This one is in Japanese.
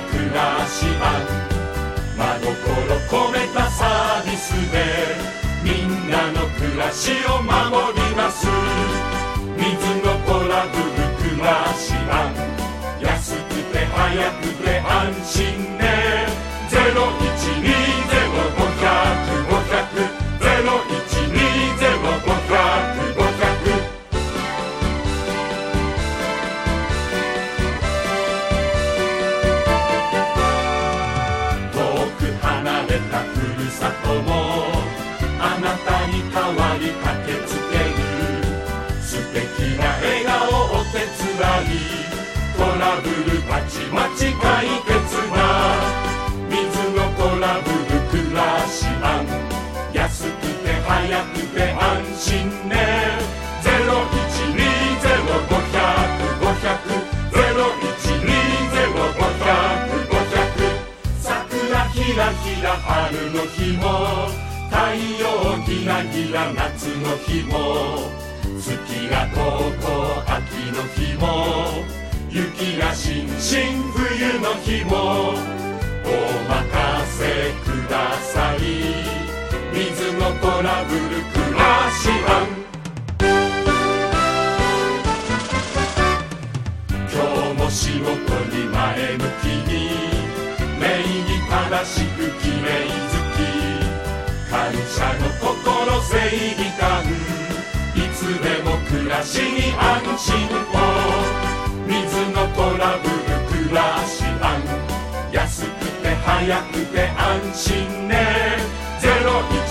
暮らし案、真心込めたサービスでみんなの暮らしを守ります。水のトラブル暮らし案、安くて早くて安心ね。あなたに代わり駆けつける素敵な笑顔お手伝い、トラブルたちまち解決な水のトラブル暮らし案、安くて早くて安心ね。桜ひらひら春の日も、太陽ギラギラ夏の日も、月がとうとう秋の日も、雪がしんしん冬の日も、お任せください。水のトラブル暮らし案、今日も仕事に前向きに、礼儀正しくきれい好き、感謝の心正義感、いつでも暮らしに安心を。水のトラブル暮らし案、安くて早くて安心ね。01